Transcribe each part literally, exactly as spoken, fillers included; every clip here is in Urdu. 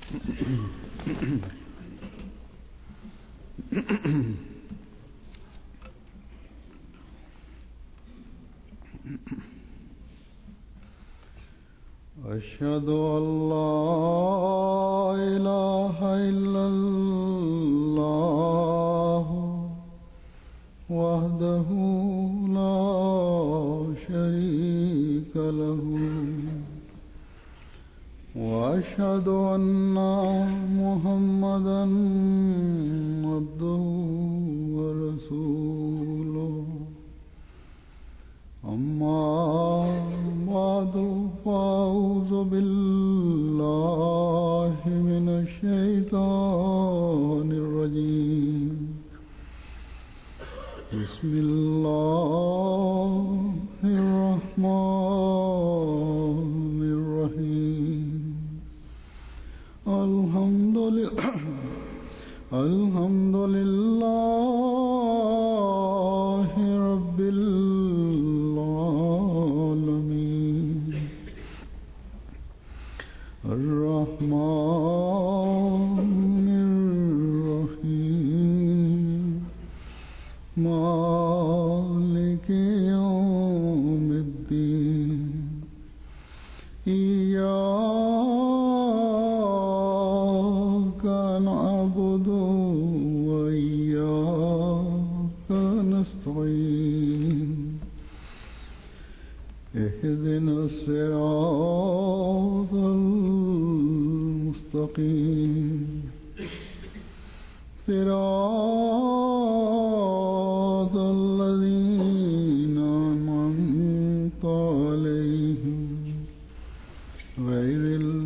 أشهد أن لا إله إلا الله وحده لا شريك له وأشهد أن محمدا عبده ورسوله أما بعد فأعوذ بالله من الشيطان الرجيم بسم الله الرحمن الرحيم الحمد لله الحمد لله رب العالمين الرحمن الرحيم مالك يوم الدين إياك نعبد وإياك نستعين اهدنا الصراط المستقيم صراط الذين أنعمت عليهم غير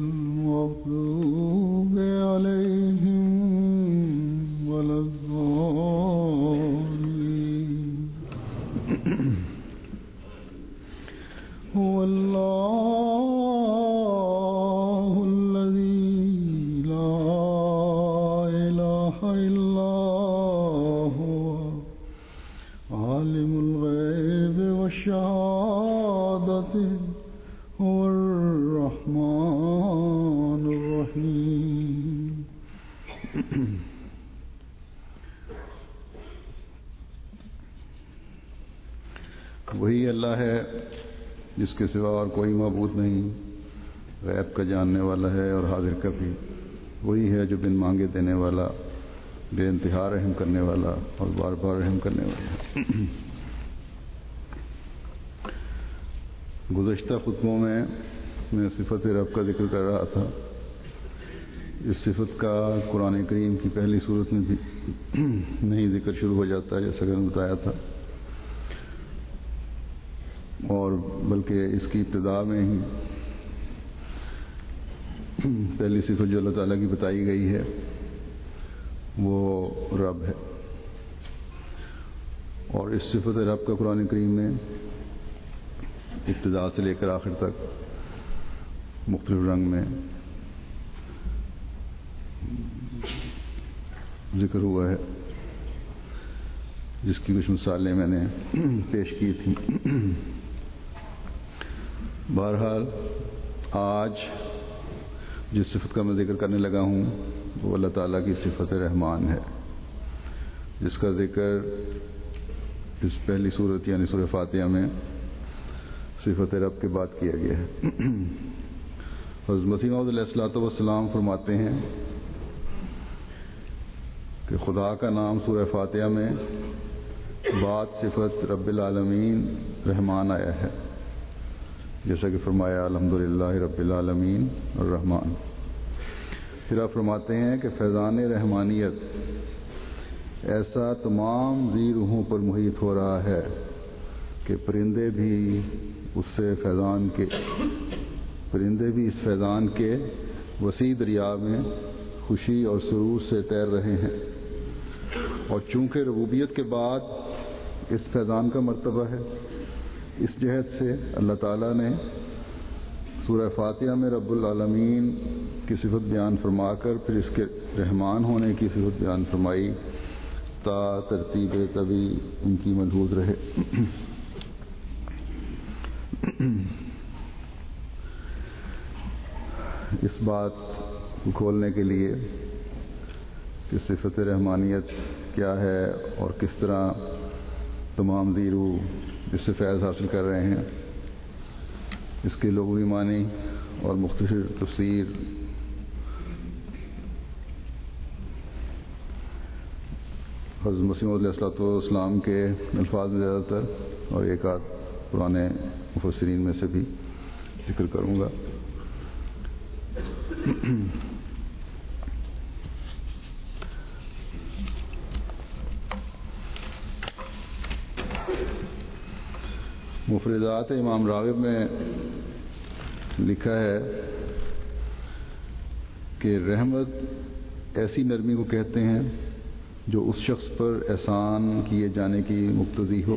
المغضوب عليهم ولا الضالين هو الله الذي لا إله إلا هو عالم الغيب والشهادة هو الرحمن الرحيم وہی اللہ ہے جس کے سوا اور کوئی معبود نہیں، غیب کا جاننے والا ہے اور حاضر کا بھی، وہی ہے جو بن مانگے دینے والا، بے انتہا رحم کرنے والا اور بار بار رحم کرنے والا ہے۔ گزشتہ خطبوں میں میں صفت رب کا ذکر کر رہا تھا۔ اس صفت کا قرآن کریم کی پہلی صورت میں بھی نہیں ذکر شروع ہو جاتا ہے، جیسا کہ میں بتایا تھا، اور بلکہ اس کی ابتدا میں ہی پہلی صفت جو اللہ تعالیٰ کی بتائی گئی ہے وہ رب ہے، اور اس صفت رب کا قرآن کریم میں ابتدا سے لے کر آخر تک مختلف رنگ میں ذکر ہوا ہے، جس کی کچھ مثالیں میں نے پیش کی تھیں۔ بہرحال آج جس صفت کا میں ذکر کرنے لگا ہوں وہ اللہ تعالیٰ کی صفت رحمان ہے، جس کا ذکر اس پہلی صورت یعنی سورہ فاتحہ میں صفت رب کے بعد کیا گیا ہے۔ حضرت مسیح موعود علیہ الصلوۃ والسلام فرماتے ہیں کہ خدا کا نام سورہ فاتحہ میں بعد صفت رب العالمین رحمان آیا ہے، جیسا کہ فرمایا الحمدللہ رب العالمین الرحمن۔ پھر آپ فرماتے ہیں کہ فیضان رحمانیت ایسا تمام ذی روحوں پر محیط ہو رہا ہے کہ پرندے بھی اس سے فیضان کے پرندے بھی اس فیضان کے وسیع دریا میں خوشی اور سرور سے تیر رہے ہیں، اور چونکہ ربوبیت کے بعد اس فیضان کا مرتبہ ہے، اس جہت سے اللہ تعالیٰ نے سورہ فاتحہ میں رب العالمین کی صفت بیان فرما کر پھر اس کے رحمان ہونے کی صفت بیان فرمائی تا ترتیب طبی ان کی ملحوظ رہے۔ اس بات کو کھولنے کے لیے کہ صفت رحمانیت کیا ہے اور کس طرح تمام زیرو اس سے فیض حاصل کر رہے ہیں، اس کے لغوی معنی اور مختصر تفسیر حضرت مسیح موعود علیہ الصلوۃ والسلام کے الفاظ میں زیادہ تر اور ایک آدھ پرانے مفسرین میں سے بھی ذکر کروں گا۔ مفردات امام راغب میں لکھا ہے کہ رحمت ایسی نرمی کو کہتے ہیں جو اس شخص پر احسان کیے جانے کی مقتضی ہو،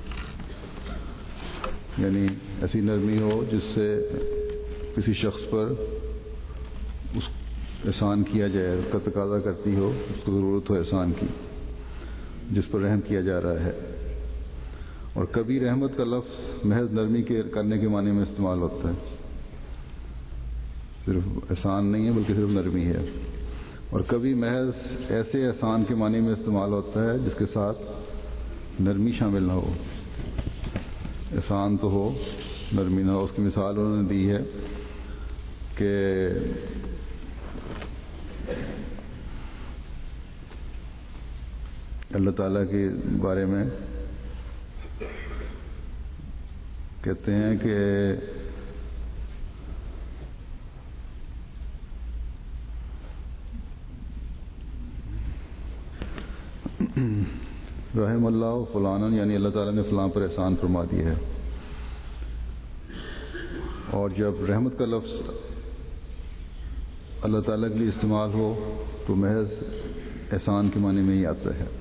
یعنی ایسی نرمی ہو جس سے کسی شخص پر اس احسان کیا جائے، اس کا تقاضا کرتی ہو، اس کو ضرورت ہو احسان کی، جس پر رحم کیا جا رہا ہے۔ اور کبھی رحمت کا لفظ محض نرمی کے کرنے کے معنی میں استعمال ہوتا ہے، صرف احسان نہیں ہے بلکہ صرف نرمی ہے۔ اور کبھی محض ایسے احسان کے معنی میں استعمال ہوتا ہے جس کے ساتھ نرمی شامل نہ ہو، احسان تو ہو نرمی نہ ہو۔ اس کی مثال انہوں نے دی ہے کہ اللہ تعالیٰ کے بارے میں کہتے ہیں کہ رحم اللہ فلانن، یعنی اللہ تعالیٰ نے فلاں پر احسان فرما دیا ہے۔ اور جب رحمت کا لفظ اللہ تعالیٰ کے لیے استعمال ہو تو محض احسان کے معنی میں ہی آتا ہے،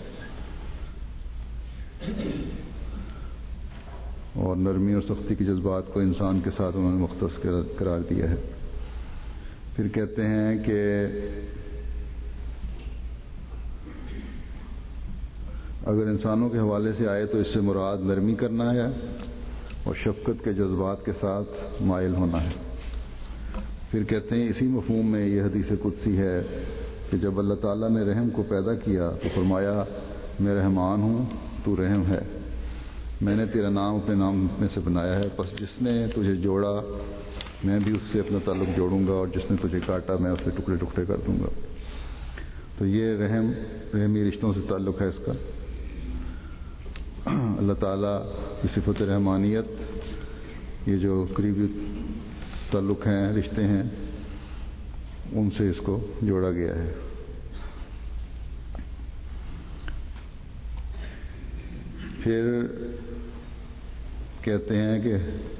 اور نرمی اور سختی کے جذبات کو انسان کے ساتھ انہوں نے مختص قرار دیا ہے۔ پھر کہتے ہیں کہ اگر انسانوں کے حوالے سے آئے تو اس سے مراد نرمی کرنا ہے اور شفقت کے جذبات کے ساتھ مائل ہونا ہے۔ پھر کہتے ہیں اسی مفہوم میں یہ حدیث قدسی ہے کہ جب اللہ تعالیٰ نے رحم کو پیدا کیا تو فرمایا میں رحمان ہوں، تو رحم ہے، میں نے تیرا نام اپنے نام میں سے بنایا ہے، پس جس نے تجھے جوڑا میں بھی اس سے اپنا تعلق جوڑوں گا، اور جس نے تجھے کاٹا میں اسے ٹکڑے ٹکڑے کر دوں گا۔ تو یہ رحم رحمی رشتوں سے تعلق ہے اس کا۔ اللہ تعالیٰ کی صفت رحمانیت، یہ جو قریبی تعلق ہیں، رشتے ہیں، ان سے اس کو جوڑا گیا ہے۔ پھر کہتے ہیں کہ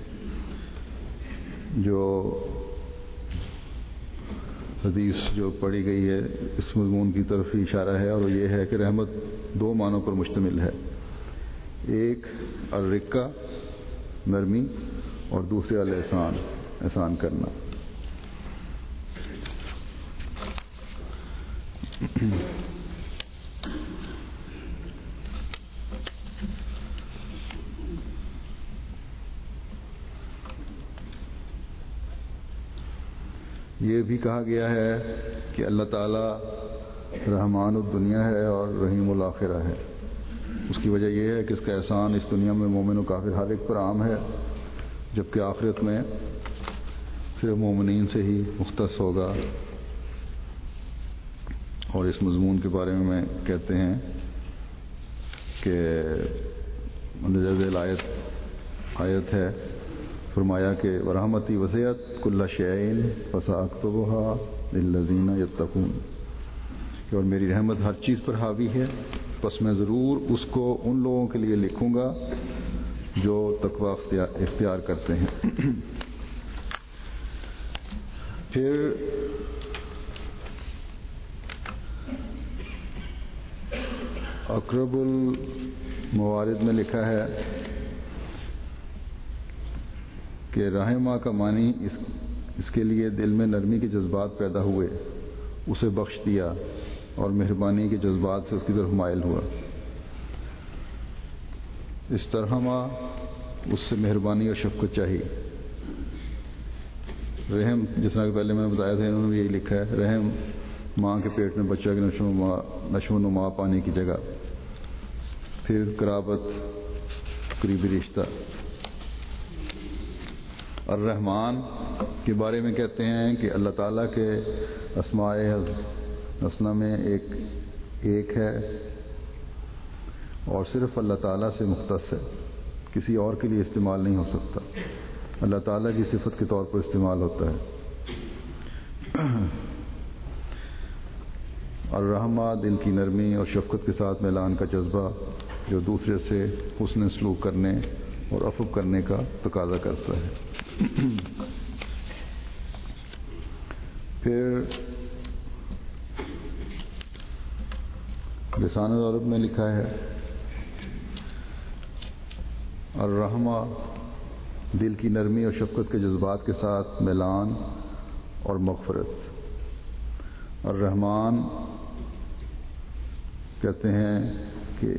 جو حدیث جو پڑھی گئی ہے اس مضمون کی طرف ہی اشارہ ہے، اور یہ ہے کہ رحمت دو معنوں پر مشتمل ہے، ایک الرقہ نرمی اور دوسرے الاحسان احسان کرنا۔ یہ بھی کہا گیا ہے کہ اللہ تعالیٰ رحمان الدنیا ہے اور رحیم الآخرہ ہے۔ اس کی وجہ یہ ہے کہ اس کا احسان اس دنیا میں مومن و کافر ہر ایک پر عام ہے، جبکہ آخرت میں صرف مومنین سے ہی مختص ہوگا۔ اور اس مضمون کے بارے میں کہتے ہیں کہ مندرجہ آیت آیت ہے، فرمایا کہ ورحمتی وسعت کل شیء فساکتبها للذین یتقون، کہ اور میری رحمت ہر چیز پر حاوی ہے، پس میں ضرور اس کو ان لوگوں کے لیے لکھوں گا جو تقوی اختیار کرتے ہیں۔ پھر اقرب الموارد میں لکھا ہے کہ رحمہ کا معنی اس, اس کے لیے دل میں نرمی کے جذبات پیدا ہوئے، اسے بخش دیا اور مہربانی کے جذبات سے اس کی طرف مائل ہوا۔ اس طرح اس سے مہربانی اور شفقت چاہیے۔ رحم جس طرح کہ پہلے میں نے بتایا تھا، انہوں نے بھی یہی لکھا ہے، رحم ماں کے پیٹ میں بچہ کی نشو نما نشو نما پانے کی جگہ، پھر قرابت قریبی رشتہ۔ الرحمن کے بارے میں کہتے ہیں کہ اللہ تعالیٰ کے اسماء حسنہ میں ایک ایک ہے اور صرف اللہ تعالیٰ سے مختص ہے، کسی اور کے لیے استعمال نہیں ہو سکتا، اللہ تعالیٰ کی صفت کے طور پر استعمال ہوتا ہے۔ الرحمہ دل کی نرمی اور شفقت کے ساتھ میلان کا جذبہ جو دوسرے سے حسن سلوک کرنے اور عفو کرنے کا تقاضا کرتا ہے۔ پھر لسان العرب میں لکھا ہے الرحمہ دل کی نرمی اور شفقت کے جذبات کے ساتھ میلان اور مغفرت۔ الرحمن کہتے ہیں کہ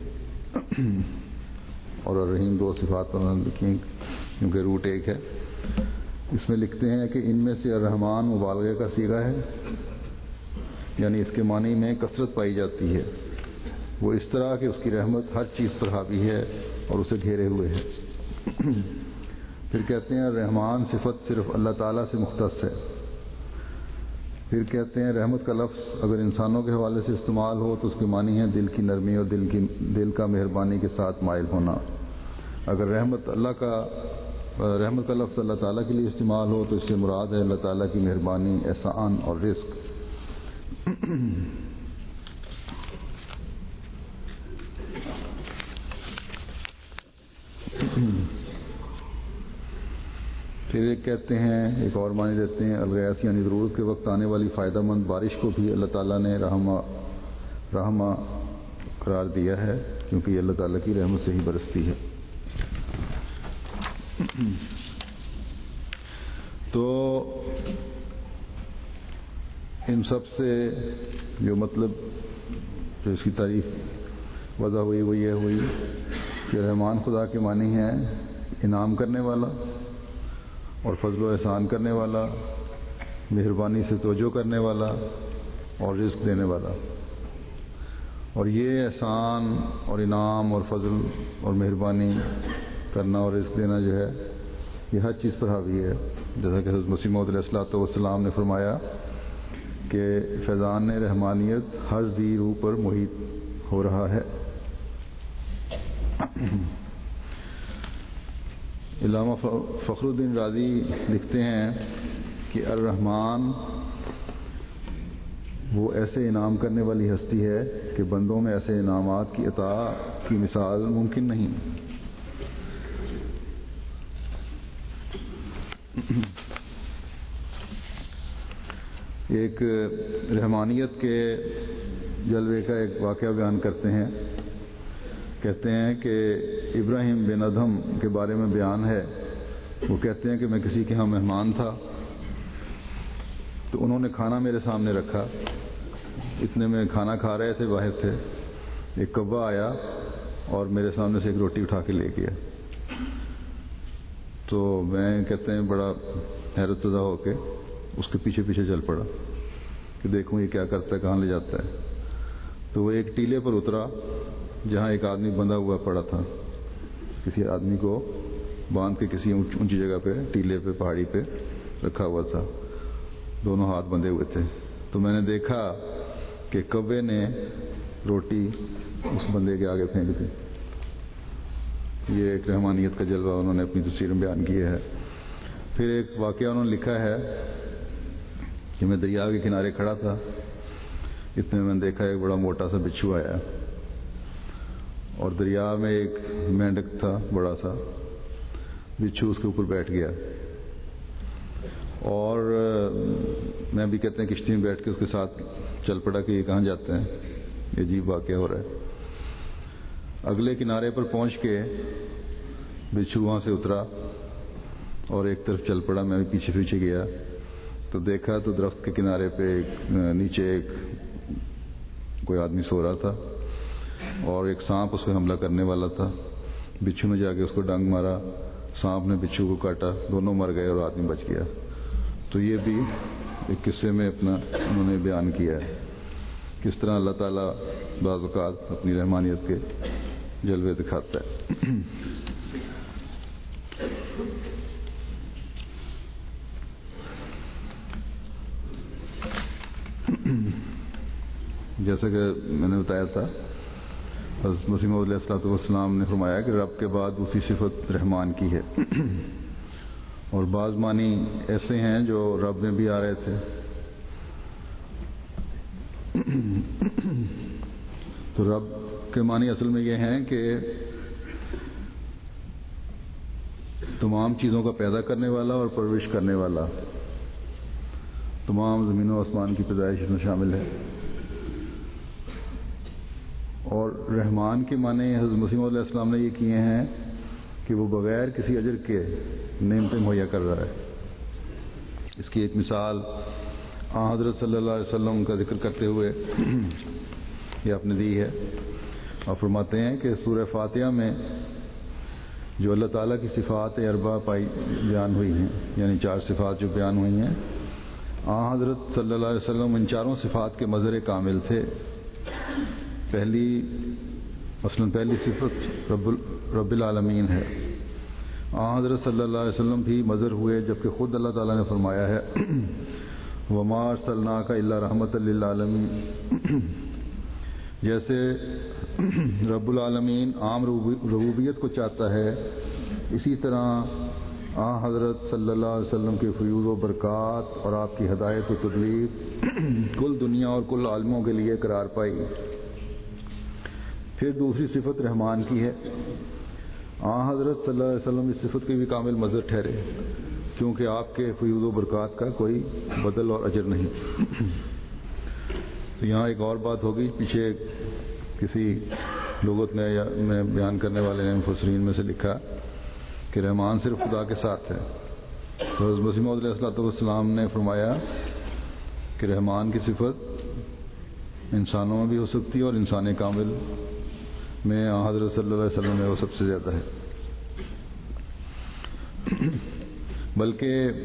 اور الرحیم دو صفات پر ہم لکھیں کیونکہ روٹ ایک ہے۔ اس میں لکھتے ہیں کہ ان میں سے الرحمن مبالغہ کا صیغہ ہے، یعنی اس کے معنی میں کثرت پائی جاتی ہے، وہ اس طرح کہ اس کی رحمت ہر چیز پر حاوی ہے اور اسے گھیرے ہوئے ہے۔ پھر کہتے ہیں الرحمن صفت صرف اللہ تعالیٰ سے مختص ہے۔ پھر کہتے ہیں رحمت کا لفظ اگر انسانوں کے حوالے سے استعمال ہو تو اس کے معنی ہے دل کی نرمی اور دل کی دل کا مہربانی کے ساتھ مائل ہونا۔ اگر رحمت اللہ کا رحمت کا لفظ اللہ تعالیٰ کے لیے استعمال ہو تو اس سے مراد ہے اللہ تعالیٰ کی مہربانی، احسان اور رزق۔ پھر ایک کہتے ہیں ایک اور معنی دیتے ہیں الغیاث یعنی ضرورت کے وقت آنے والی فائدہ مند بارش کو بھی اللہ تعالیٰ نے رحمہ رحمہ قرار دیا ہے کیونکہ یہ اللہ تعالیٰ کی رحمت سے ہی برستی ہے۔ تو ان سب سے جو مطلب جو اس کی تعریف وضع ہوئی وہ یہ ہوئی کہ رحمان خدا کے معنی ہے انعام کرنے والا اور فضل و احسان کرنے والا، مہربانی سے توجہ کرنے والا اور رزق دینے والا۔ اور یہ احسان اور انعام اور فضل اور مہربانی کرنا اور رزق دینا جو ہے یہ ہر چیز پر حاوی ہے، جیسا کہ حضرت مسیح موعود علیہ الصلوۃ والسلام نے فرمایا کہ فیضان رحمانیت ہر ذی روح پر محیط ہو رہا ہے۔ علامہ فخر الدین رازی لکھتے ہیں کہ الرحمن وہ ایسے انعام کرنے والی ہستی ہے کہ بندوں میں ایسے انعامات کی عطا کی مثال ممکن نہیں۔ ایک رحمانیت کے جلوے کا ایک واقعہ بیان کرتے ہیں، کہتے ہیں کہ ابراہیم بن ادہم کے بارے میں بیان ہے، وہ کہتے ہیں کہ میں کسی کے ہاں مہمان تھا تو انہوں نے کھانا میرے سامنے رکھا، اتنے میں کھانا کھا رہے تھے، باہر تھے، ایک کبا آیا اور میرے سامنے سے ایک روٹی اٹھا کے لے گیا۔ تو میں کہتے ہیں بڑا حیرت زدہ ہو کے اس کے پیچھے پیچھے چل پڑا کہ دیکھوں یہ کیا کرتا ہے، کہاں لے جاتا ہے۔ تو وہ ایک ٹیلے پر اترا جہاں ایک آدمی بندھا ہوا پڑا تھا، کسی آدمی کو باندھ کے کسی اونچی جگہ پہ ٹیلے پہ پہاڑی پہ رکھا ہوا تھا، دونوں ہاتھ بندھے ہوئے تھے۔ تو میں نے دیکھا کہ کوے نے روٹی اس بندے کے آگے پھینک دی۔ یہ ایک رحمانیت کا جلوہ انہوں نے اپنی تصویر میں بیان کیا ہے۔ پھر ایک واقعہ انہوں نے لکھا ہے کہ میں دریا کے کنارے کھڑا تھا، اتنے میں نے دیکھا ایک بڑا موٹا سا بچھو آیا اور دریا میں ایک مینڈک تھا بڑا سا، بچھو اس کے اوپر بیٹھ گیا اور میں بھی کہتے ہیں کشتی میں بیٹھ کے اس کے ساتھ چل پڑا کہ یہ کہاں جاتے ہیں، یہ عجیب واقعہ ہو رہا ہے۔ اگلے کنارے پر پہنچ کے بچھو وہاں سے اترا اور ایک طرف چل پڑا، میں بھی پیچھے پیچھے گیا تو دیکھا تو درخت کے کنارے پہ ایک نیچے ایک کوئی آدمی سو رہا تھا اور ایک سانپ اس پہ حملہ کرنے والا تھا۔ بچھو نے جا کے اس کو ڈنگ مارا، سانپ نے بچھو کو کاٹا، دونوں مر گئے اور آدمی بچ گیا۔ تو یہ بھی ایک قصے میں اپنا انہوں نے بیان کیا ہے کس طرح اللہ تعالیٰ بعض اوقات اپنی رحمانیت کے جلوے دکھاتا ہے. جیسا کہ میں نے بتایا تھا حضرت مسیح موعود علیہ الصلوۃ والسلام نے فرمایا کہ رب کے بعد دوسری صفت رحمان کی ہے، اور بعض معنی ایسے ہیں جو رب میں بھی آ رہے تھے. تو رب کے معنی اصل میں یہ ہیں کہ تمام چیزوں کا پیدا کرنے والا اور پرورش کرنے والا، تمام زمین و آسمان کی پیدائش اس میں شامل ہے. اور رحمان کے معنی حضرت مسیح علیہ السلام نے یہ کیے ہیں کہ وہ بغیر کسی اجر کے نعمتیں مہیا کر رہا ہے. اس کی ایک مثال آن حضرت صلی اللہ علیہ وسلم کا ذکر کرتے ہوئے یہ آپ نے دی ہے. آپ فرماتے ہیں کہ سورہ فاتحہ میں جو اللہ تعالیٰ کی صفات اربع پائی بیان ہوئی ہیں، یعنی چار صفات جو بیان ہوئی ہیں، آن حضرت صلی اللہ علیہ وسلم ان چاروں صفات کے مظہر کامل تھے. پہلی مثلاً پہلی صفت رب رب العالمین ہے. آن حضرت صلی اللہ علیہ وسلم بھی مظہر ہوئے، جبکہ خود اللہ تعالیٰ نے فرمایا ہے وما ارسلناک الا رحمۃ للعالمین. جیسے رب العالمین عام ربوبیت کو چاہتا ہے، اسی طرح آن حضرت صلی اللہ علیہ وسلم کے فیوض و برکات اور آپ کی ہدایت و تدبیر کل دنیا اور کل عالموں کے لیے قرار پائی. پھر دوسری صفت رحمان کی ہے. آن حضرت صلی اللہ علیہ وسلم اس صفت کے بھی کامل مظہر ٹھہرے، کیونکہ آپ کے فیوض و برکات کا کوئی بدل اور اجر نہیں. تو یہاں ایک اور بات ہوگی، پیچھے کسی لغت میں یا میں بیان کرنے والے نے مفسرین میں سے لکھا کہ رحمان صرف خدا کے ساتھ ہے. تو حضرت مسیح موعود علیہ الصلوۃ والسلام نے فرمایا کہ رحمان کی صفت انسانوں میں بھی ہو سکتی ہے، اور انسان کامل میں حضرت صلی اللہ علیہ وسلم میں وہ سب سے زیادہ ہے. بلکہ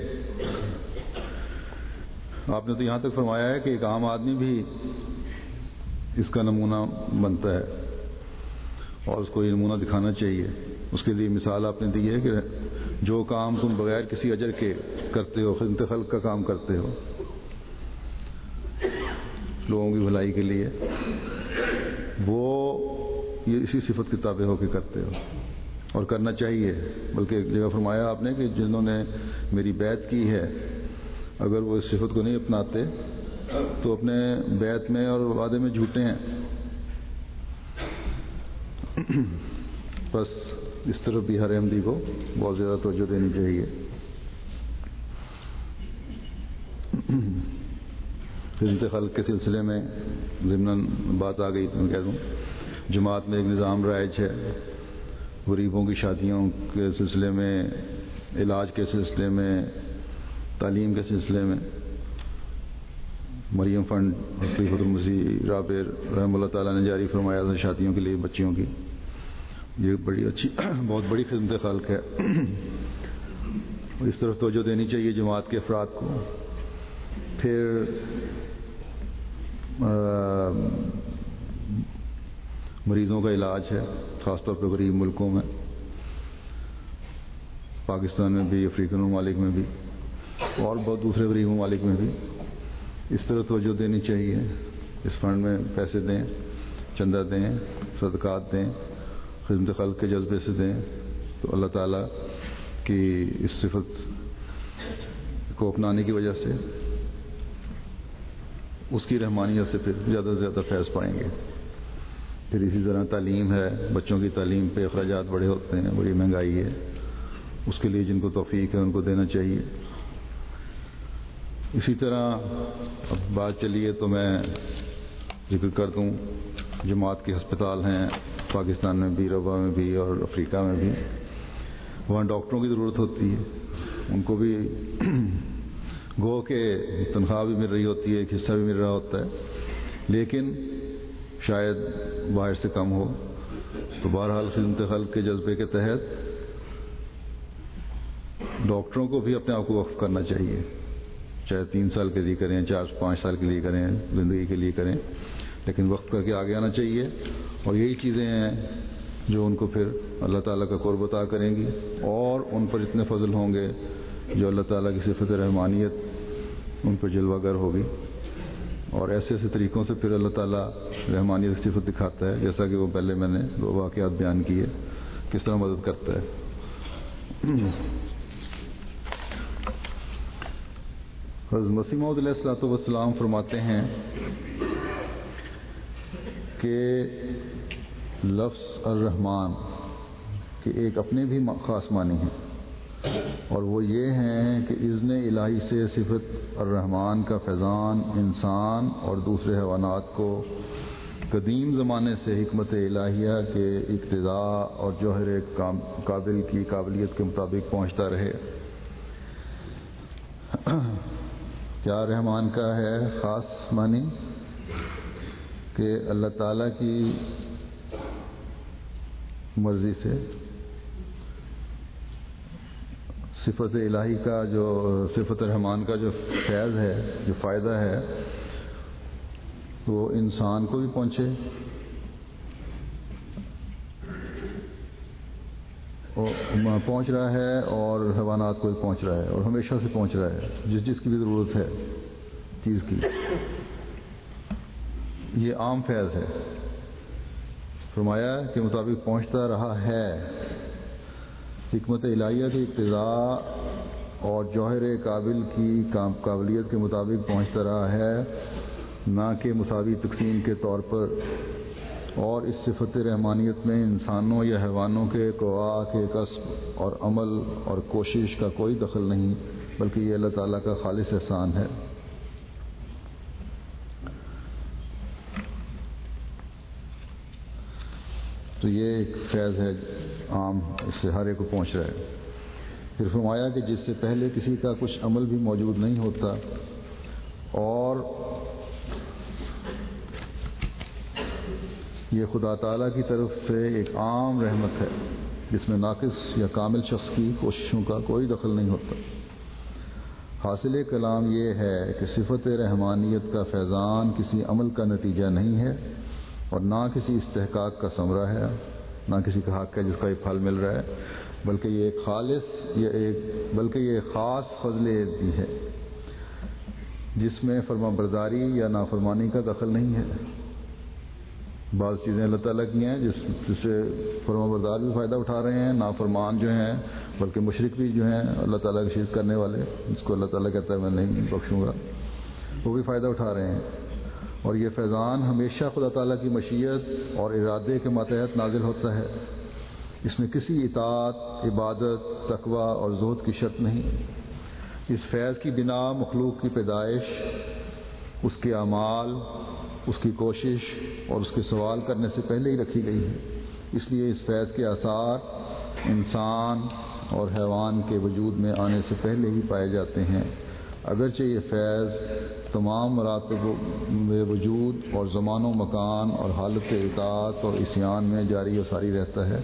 آپ نے تو یہاں تک فرمایا ہے کہ ایک عام آدمی بھی اس کا نمونہ بنتا ہے اور اس کو یہ نمونہ دکھانا چاہیے. اس کے لیے مثال آپ نے دی ہے کہ جو کام تم بغیر کسی اجر کے کرتے ہو، خدمت خلق کا کام کرتے ہو لوگوں کی بھلائی کے لیے، وہ یہ اسی صفت کے تابع ہو کے کرتے ہو اور کرنا چاہیے. بلکہ ایک جگہ فرمایا آپ نے کہ جنہوں نے میری بیعت کی ہے اگر وہ اس صفت کو نہیں اپناتے تو اپنے بیعت میں اور وعدے میں جھوٹے ہیں. بس اس طرف بھی ہر احمدی کو بہت زیادہ توجہ دینی چاہیے. خدمت خلق کے سلسلے میں ضمناً بات آ گئی تو میں کہہ دوں، جماعت میں ایک نظام رائج ہے، غریبوں کی شادیوں کے سلسلے میں، علاج کے سلسلے میں، تعلیم کے سلسلے میں. مریم فنڈ خلیفۃ المسیح رابع رحمہ اللہ تعالیٰ نے جاری فرمایا تھا شادیوں کے لیے بچیوں کی. یہ بڑی اچھی بہت بڑی خدمت خلق ہے، اس طرف توجہ دینی چاہیے جماعت کے افراد کو. پھر مریضوں کا علاج ہے، خاص طور پہ غریب ملکوں میں، پاکستان میں بھی، افریقن ممالک میں بھی، اور بہت دوسرے غریب ممالک میں بھی. اس طرح توجہ دینی چاہیے. اس فنڈ میں پیسے دیں، چندہ دیں، صدقات دیں، خدمت خلق کے جذبے سے دیں، تو اللہ تعالیٰ کی اس صفت کو اپنانے کی وجہ سے اس کی رحمانیت سے پھر زیادہ سے زیادہ فیض پائیں گے. پھر اسی طرح تعلیم ہے، بچوں کی تعلیم پہ اخراجات بڑے ہوتے ہیں، بڑی مہنگائی ہے، اس کے لیے جن کو توفیق ہے ان کو دینا چاہیے. اسی طرح اب بات چلیے تو میں ذکر کر دوں، جماعت کے ہسپتال ہیں پاکستان میں بھی، روا میں بھی اور افریقہ میں بھی. وہاں ڈاکٹروں کی ضرورت ہوتی ہے، ان کو بھی گو کہ تنخواہ بھی مل رہی ہوتی ہے، ایک حصہ بھی مل رہا ہوتا ہے، لیکن شاید باہر سے کم ہو. تو بہرحال خدمت خلق کے جذبے کے تحت ڈاکٹروں کو بھی اپنے آپ کو وقف کرنا چاہیے. چاہے تین سال کے لیے کریں، چار پانچ سال کے لیے کریں، زندگی کے لیے کریں، لیکن وقت کر کے آگے آنا چاہیے. اور یہی چیزیں ہیں جو ان کو پھر اللہ تعالیٰ کا قرب عطا کریں گی، اور ان پر اتنے فضل ہوں گے جو اللہ تعالیٰ کی صفت رحمانیت ان پر جلوہ گر ہوگی. اور ایسے ایسے طریقوں سے پھر اللہ تعالیٰ رحمانیت کی صفت دکھاتا ہے، جیسا کہ وہ پہلے میں نے دو واقعات بیان کیے کس طرح مدد کرتا ہے. حضرت مسیح موعود علیہ الصلوۃ والسلام فرماتے ہیں کہ لفظ الرحمن کے ایک اپنے بھی خاص معنی ہیں، اور وہ یہ ہیں کہ اذن الہی سے صفت الرحمن کا فیضان انسان اور دوسرے حیوانات کو قدیم زمانے سے حکمت الہیہ کے اقتضاء اور جوہر قابل کی قابلیت کے مطابق پہنچتا رہے. کیا رحمان کا ہے خاص معنی؟ کہ اللہ تعالیٰ کی مرضی سے صفت الہی کا جو صفت رحمان کا جو فیض ہے، جو فائدہ ہے، وہ انسان کو بھی پہنچے اور پہنچ رہا ہے اور حیوانات کو بھی پہنچ رہا ہے، اور ہمیشہ سے پہنچ رہا ہے جس جس کی بھی ضرورت ہے چیز کی. یہ عام فیض ہے. فرمایا کے مطابق پہنچتا رہا ہے، حکمت الہیہ کی اقتضاء اور جوہر قابل کی قابلیت کے مطابق پہنچتا رہا ہے، نہ کہ مساوی تقسیم کے طور پر. اور اس صفت رحمانیت میں انسانوں یا حیوانوں کے قوا کے کسب اور عمل اور کوشش کا کوئی دخل نہیں، بلکہ یہ اللہ تعالیٰ کا خالص احسان ہے. تو یہ ایک فیض ہے عام، اس سے ہر ایک کو پہنچ رہا ہے. پھر فرمایا کہ جس سے پہلے کسی کا کچھ عمل بھی موجود نہیں ہوتا، اور یہ خدا تعالیٰ کی طرف سے ایک عام رحمت ہے جس میں ناقص یا کامل شخص کی کوششوں کا کوئی دخل نہیں ہوتا. حاصل کلام یہ ہے کہ صفت رحمانیت کا فیضان کسی عمل کا نتیجہ نہیں ہے، اور نہ کسی استحقاق کا ثمرہ ہے، نہ کسی کا حق ہے جس کا یہ پھل مل رہا ہے، بلکہ یہ ایک خالص یا ایک بلکہ یہ ایک خاص فضل بھی ہے جس میں فرما برداری یا نافرمانی کا دخل نہیں ہے. بعض چیزیں اللہ تعالیٰ کی ہیں جس جس سے فرما بردار بھی فائدہ اٹھا رہے ہیں، نافرمان جو ہیں بلکہ مشرک بھی جو ہیں اللہ تعالیٰ کی شرک کرنے والے، جس کو اللہ تعالیٰ کہتا ہے میں نہیں بخشوں گا، وہ بھی فائدہ اٹھا رہے ہیں. اور یہ فیضان ہمیشہ خدا تعالیٰ کی مشیت اور ارادے کے ماتحت نازل ہوتا ہے. اس میں کسی اطاعت، عبادت، تقوی اور زہد کی شرط نہیں. اس فیض کی بنا مخلوق کی پیدائش، اس کے اعمال، اس کی کوشش اور اس کے سوال کرنے سے پہلے ہی رکھی گئی ہے. اس لیے اس فیض کے آثار انسان اور حیوان کے وجود میں آنے سے پہلے ہی پائے جاتے ہیں، اگرچہ یہ فیض تمام مراتب میں وجود اور زمان و مکان اور حالت اطاعت اور عصیان میں جاری و ساری رہتا ہے.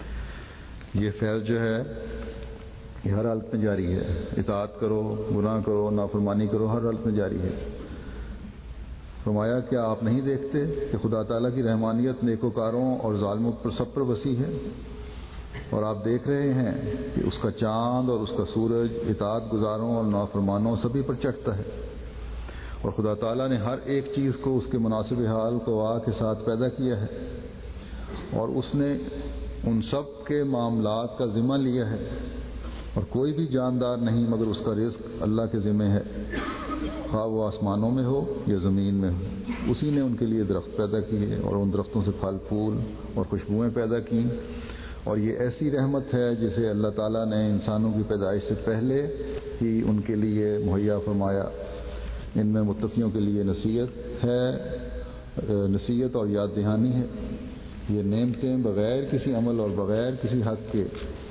یہ فیض جو ہے یہ ہر حالت میں جاری ہے. اطاعت کرو، گناہ کرو، نافرمانی کرو، ہر حالت میں جاری ہے. فرمایا کیا آپ نہیں دیکھتے کہ خدا تعالیٰ کی رحمانیت نیکوکاروں اور ظالموں پر سب پر وسیع ہے، اور آپ دیکھ رہے ہیں کہ اس کا چاند اور اس کا سورج اطاعت گزاروں اور نافرمانوں سبھی پر چڑھتا ہے. اور خدا تعالیٰ نے ہر ایک چیز کو اس کے مناسب حال قوا کے ساتھ پیدا کیا ہے، اور اس نے ان سب کے معاملات کا ذمہ لیا ہے، اور کوئی بھی جاندار نہیں مگر اس کا رزق اللہ کے ذمہ ہے، خواہ وہ آسمانوں میں ہو یا زمین میں ہو. اسی نے ان کے لیے درخت پیدا کیے اور ان درختوں سے پھل پھول اور خوشبوئیں پیدا کیں. اور یہ ایسی رحمت ہے جسے اللہ تعالیٰ نے انسانوں کی پیدائش سے پہلے ہی ان کے لیے مہیا فرمایا. ان میں متقیوں کے لیے نصیحت ہے، نصیحت اور یاد دہانی ہے. یہ نعمتیں بغیر کسی عمل اور بغیر کسی حق کے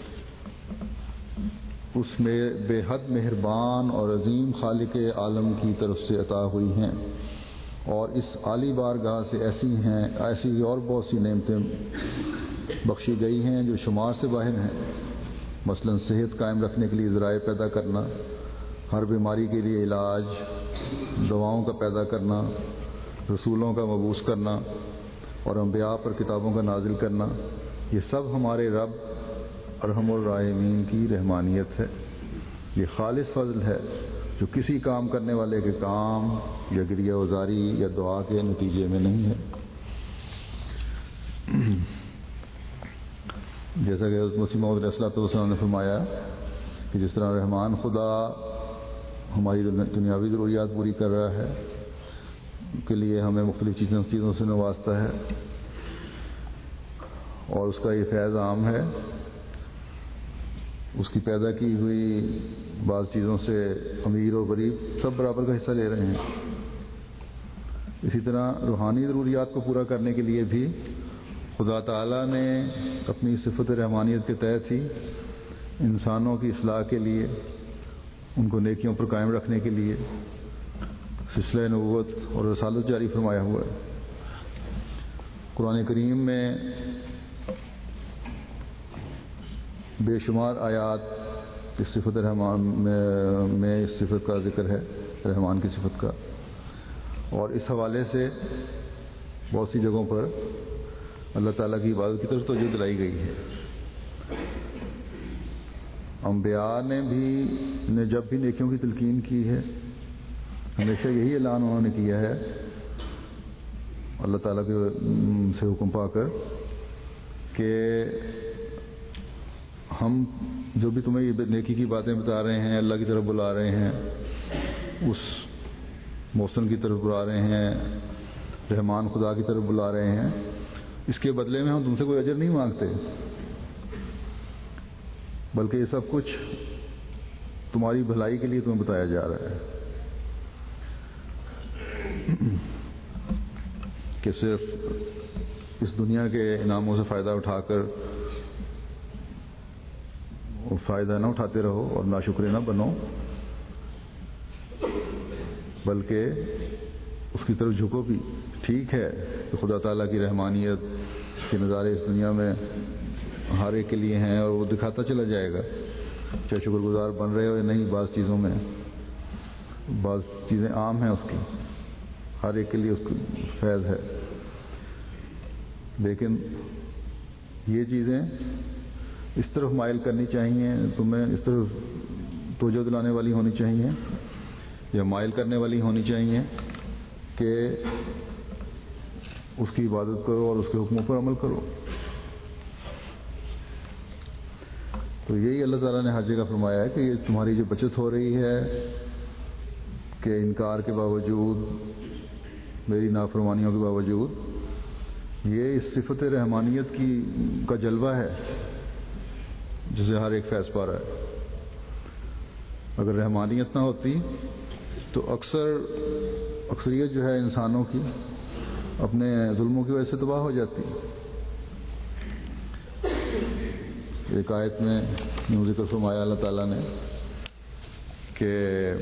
اس میں بے حد مہربان اور عظیم خالق عالم کی طرف سے عطا ہوئی ہیں، اور اس عالی بارگاہ سے ایسی ہیں ایسی اور بہت سی نعمتیں بخشی گئی ہیں جو شمار سے باہر ہیں. مثلا صحت قائم رکھنے کے لیے ذرائع پیدا کرنا، ہر بیماری کے لیے علاج، دواؤں کا پیدا کرنا، رسولوں کا مبعوث کرنا اور انبیاء پر کتابوں کا نازل کرنا، یہ سب ہمارے رب ارحم الراحمین کی رحمانیت ہے۔ یہ خالص فضل ہے جو کسی کام کرنے والے کے کام یا گریہ وزاری یا دعا کے نتیجے میں نہیں ہے۔ جیسا کہ حضرت مسیح موعود علیہ السلام نے فرمایا کہ جس طرح رحمان خدا ہماری دنیاوی ضروریات پوری کر رہا ہے، کے لیے ہمیں مختلف چیزوں چیزوں سے نوازتا ہے اور اس کا یہ فیض عام ہے، اس کی پیدا کی ہوئی بعض چیزوں سے امیر و غریب سب برابر کا حصہ لے رہے ہیں۔ اسی طرح روحانی ضروریات کو پورا کرنے کے لیے بھی خدا تعالیٰ نے اپنی صفت رحمانیت کے تحت ہی انسانوں کی اصلاح کے لیے، ان کو نیکیوں پر قائم رکھنے کے لیے سلسلہ نبوت اور رسالت جاری فرمایا ہوا ہے۔ قرآن کریم میں بے شمار آیات اس صفت رحمان میں اس صفت کا ذکر ہے، رحمان کی صفت کا، اور اس حوالے سے بہت سی جگہوں پر اللہ تعالیٰ کی عبادت کی طرف توجہ دلائی گئی ہے۔ انبیاء نے بھی نے جب بھی نیکیوں کی تلقین کی ہے، ہمیشہ یہی اعلان انہوں نے کیا ہے اللہ تعالیٰ کے سے حکم پا کر کہ ہم جو بھی تمہیں یہ نیکی کی باتیں بتا رہے ہیں، اللہ کی طرف بلا رہے ہیں، اس محسن کی طرف بلا رہے ہیں، رحمان خدا کی طرف بلا رہے ہیں، اس کے بدلے میں ہم تم سے کوئی اجر نہیں مانگتے، بلکہ یہ سب کچھ تمہاری بھلائی کے لیے تمہیں بتایا جا رہا ہے کہ صرف اس دنیا کے انعاموں سے فائدہ اٹھا کر فائدہ نہ اٹھاتے رہو اور ناشکرے نہ بنو، بلکہ اس کی طرف جھکو بھی۔ ٹھیک ہے کہ خدا تعالیٰ کی رحمانیت کے نظارے اس دنیا میں ہر ایک کے لیے ہیں اور وہ دکھاتا چلا جائے گا، چاہے شکر گزار بن رہے ہو یا نہیں، بعض چیزوں میں بعض چیزیں عام ہیں اس کی، ہر ایک کے لیے اس کی فیض ہے، لیکن یہ چیزیں اس طرف مائل کرنی چاہیے، تمہیں اس طرف توجہ دلانے والی ہونی چاہیے یا مائل کرنے والی ہونی چاہیے کہ اس کی عبادت کرو اور اس کے حکموں پر عمل کرو۔ تو یہی اللہ تعالیٰ نے ہر جگہ فرمایا ہے کہ یہ تمہاری جو بچت ہو رہی ہے کہ انکار کے باوجود، میری نافرمانیوں کے باوجود، یہ اس صفت رحمانیت کی کا جلوہ ہے جسے ہر ایک فیض پا رہا ہے۔ اگر رحمانیت نہ ہوتی تو اکثر اکثریت جو ہے انسانوں کی اپنے ظلموں کی وجہ سے تباہ ہو جاتی۔ ایک آیت میں یوں ذکر فرمایا اللہ تعالیٰ نے کہ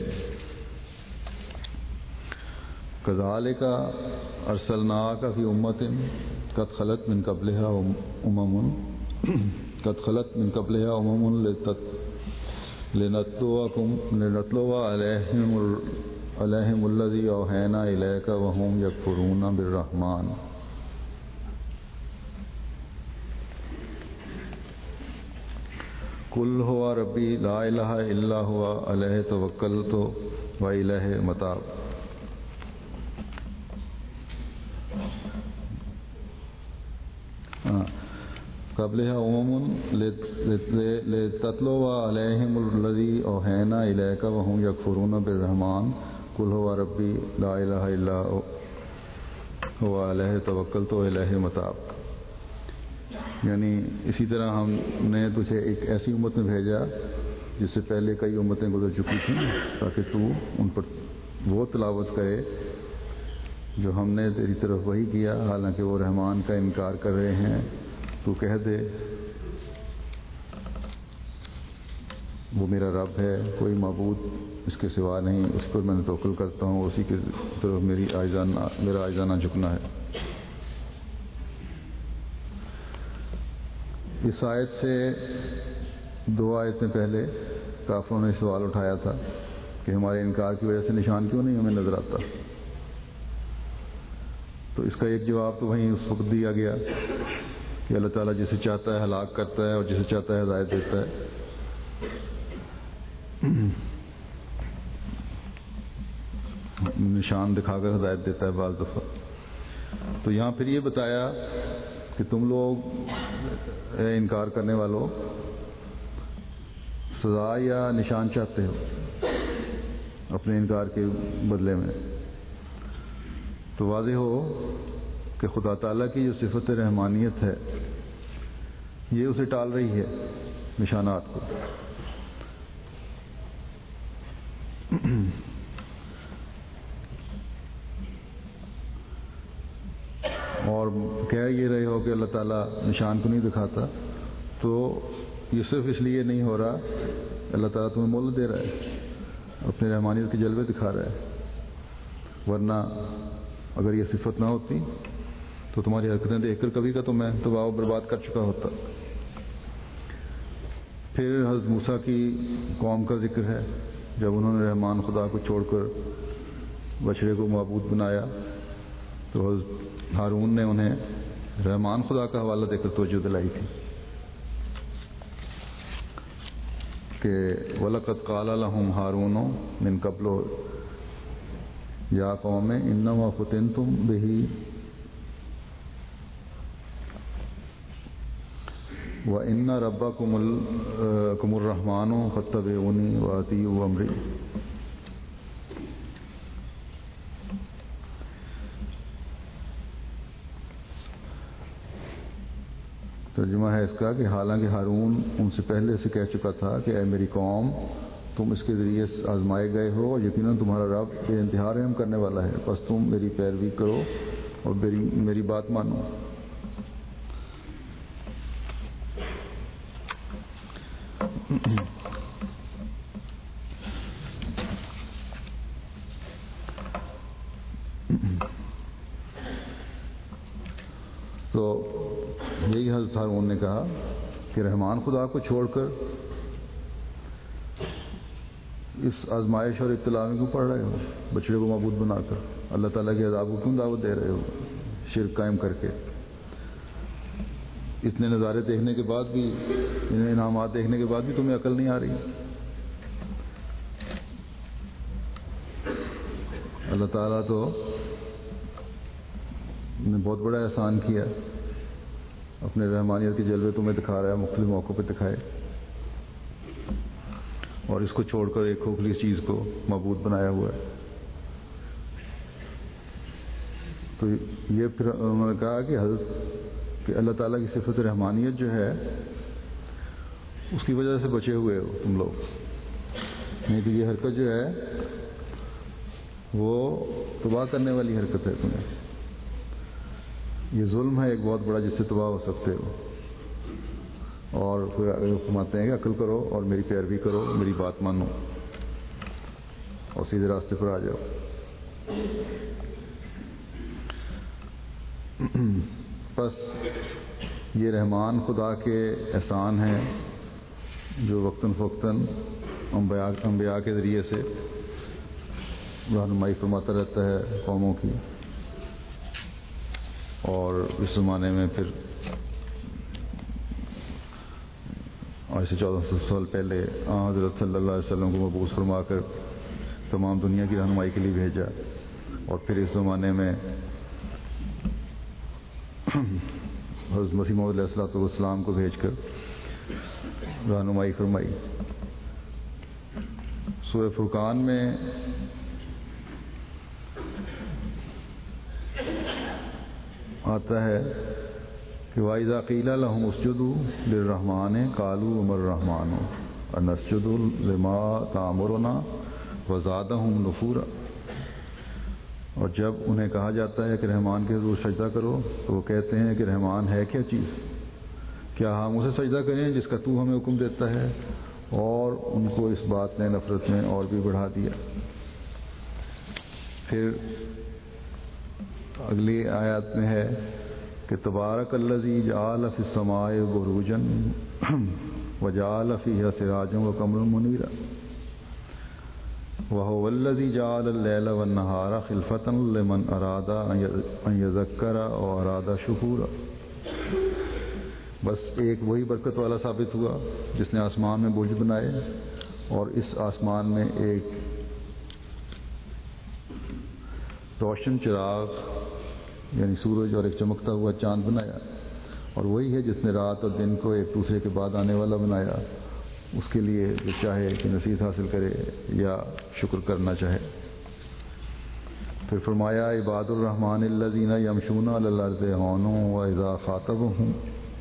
کذالک ارسلناک فی امۃ قد خلت من قبلها امم قد خلت من قبلها امم لنتلوکم لنتلو علیہم علیہم الذی اوحینا الیک وہم یکفرون بالرحمن۔ قل هو ربی لا الہ الا هو علیہ توکلت و الیہ متاب۔ قبلها امم لتتلو علیہم الذی اوحینا الیک وہم یکفرون بالرحمن قل هو ربی لا الہ الا هو علیہ توکلت و الیہ متاب۔ یعنی اسی طرح ہم نے تجھے ایک ایسی امت میں بھیجا جس سے پہلے کئی امتیں گزر چکی تھیں تاکہ تو ان پر وہ تلاوت کرے جو ہم نے تیری طرف وحی کیا، حالانکہ وہ رحمان کا انکار کر رہے ہیں۔ تو کہہ دے وہ میرا رب ہے، کوئی معبود اس کے سوا نہیں، اس پر میں نے توکل کرتا ہوں، اسی کی طرف میری عاجزانہ میرا عاجزانہ جھکنا ہے۔ اس آیت سے دو آیتیں پہلے کافروں نے سوال اٹھایا تھا کہ کہ ہمارے انکار کی وجہ سے نشان کیوں نہیں ہمیں نظر آتا. تو اس کا ایک جواب تو وہیں اس وقت دیا گیا کہ اللہ تعالیٰ جسے چاہتا ہے ہلاک کرتا ہے اور جسے چاہتا ہے ہدایت دیتا ہے. نشان دکھا کر ہدایت دیتا ہے بعض دفعہ. تو یہاں پھر یہ بتایا کہ تم لوگ انکار کرنے والوں سزا یا نشان چاہتے ہو اپنے انکار کے بدلے میں. تو واضح ہو کہ خدا تعالیٰ کی جو صفت رحمانیت ہے یہ اسے ٹال رہی ہے نشانات کو. اور کہہ یہ رہے ہو کہ اللہ تعالیٰ نشان کو نہیں دکھاتا, تو یہ صرف اس لیے نہیں ہو رہا اللہ تعالیٰ تمہیں مول دے رہا ہے, اپنے رحمانیت کے جلوے دکھا رہا ہے. ورنہ اگر یہ صفت نہ ہوتی تو تمہاری حرکتیں دیکھ کر کبھی کا تو میں تباہ و برباد کر چکا ہوتا. پھر حضرت موسیٰ کی قوم کا ذکر ہے. جب انہوں نے رحمان خدا کو چھوڑ کر بچڑے کو معبود بنایا تو حضرت ہارون نے انہیں رحمان خدا کا حوالہ دے کر توجہ دلائی تھی کہ وَلَقَدْ قَالَ لَهُمْ هَارُونُ مِنْ قَبْلُ يَا قَوْمِ إِنَّمَا فُتِنْتُمْ بِهِ وَإِنَّ رَبَّكُمُ الرَّحْمَنُ فَاتَّبِعُونِي وَأَطِيعُوا أَمْرِي. ترجمہ ہے اس کا کہ حالانکہ ہارون ان سے پہلے سے کہہ چکا تھا کہ اے میری قوم, تم اس کے ذریعے آزمائے گئے ہو اور یقیناً تمہارا رب بے انتہا رحم کرنے والا ہے, بس تم میری پیروی کرو اور میری میری بات مانو. تو یہی حضرت ہارون نے کہا کہ رحمان خدا کو چھوڑ کر اس آزمائش اور ابتلا میں کیوں پڑ رہے ہو, بچڑے کو معبود بنا کر اللہ تعالیٰ کے عذاب کو کیوں دعوت دے رہے ہو شرک قائم کر کے. اتنے نظارے دیکھنے کے بعد بھی, انہیں انعامات دیکھنے کے بعد بھی تمہیں عقل نہیں آ رہی. اللہ تعالیٰ تو نے بہت بڑا احسان کیا, اپنے رحمانیت کے جلوے تمہیں دکھا رہا ہے, مختلف موقعوں پہ دکھائے, اور اس کو چھوڑ کر ایک کھوکھلی چیز کو معبود بنایا ہوا ہے. تو یہ پھر انہوں نے کہا کہ حضرت کہ اللہ تعالیٰ کی صفت رحمانیت جو ہے اس کی وجہ سے بچے ہوئے ہو تم لوگ, نہیں تو یہ حرکت جو ہے وہ تباہ کرنے والی حرکت ہے. تمہیں یہ ظلم ہے ایک بہت بڑا جس سے تباہ ہو سکتے ہو. اور پھر فرماتے ہیں کہ عقل کرو اور میری پیروی کرو, میری بات مانو اور سیدھے راستے پر آ جاؤ. بس یہ رحمان خدا کے احسان ہیں جو وقتاً فوقتاً انبیاء انبیاء کے ذریعے سے رہنمائی فرماتا رہتا ہے قوموں کی. اور اس زمانے میں پھر آج سے چودہ سو سال پہلے حضرت صلی اللہ علیہ وسلم کو مبعوث فرما کر تمام دنیا کی رہنمائی کے لیے بھیجا, اور پھر اس زمانے میں حضرت مسیح موعود علیہ الصلوۃ والسلام کو بھیج کر رہنمائی فرمائی. سورہ فرقان میں آتا ہے کہ وَإِذَا قِيلَ لَهُمُ اسْجُدُوا لِلرَّحْمَنِ قَالُوا وَمَا الرَّحْمَنُ أَنَسْجُدُ لِمَا تَأْمُرُنَا وَزَادَهُمْ نُفُورًا. اور جب انہیں کہا جاتا ہے کہ رحمان کے حضور سجدہ کرو تو وہ کہتے ہیں کہ رحمان ہے کیا چیز, کیا ہم اسے سجدہ کریں جس کا تو ہمیں حکم دیتا ہے. اور ان کو اس بات نے نفرت میں اور بھی بڑھا دیا. پھر اگلی آیات میں ہے کہ تبارک الذی جعل فی السماء بروجا وجعل فیہا سراجا وقمرا منیرا. وَهُوَ الَّذِي جَعَلَ اللَّيْلَ وَالنَّهَارَ خِلْفَةً لِمَنْ أَرَادَ أَنْ يَذَّكَّرَ أَوْ أَرَادَ شُكُورًا. بس ایک وہی برکت والا ثابت ہوا جس نے آسمان میں برج بنائے اور اس آسمان میں ایک روشن چراغ یعنی سورج اور ایک چمکتا ہوا چاند بنایا، اور وہی ہے جس نے رات اور دن کو ایک دوسرے کے بعد آنے والا بنایا، اس کے لیے جو چاہے کہ نصیحت حاصل کرے یا شکر کرنا چاہے. پھر فرمایا عباد الرحمن الذین یمشون علی الارض هونا واذا خاطبهم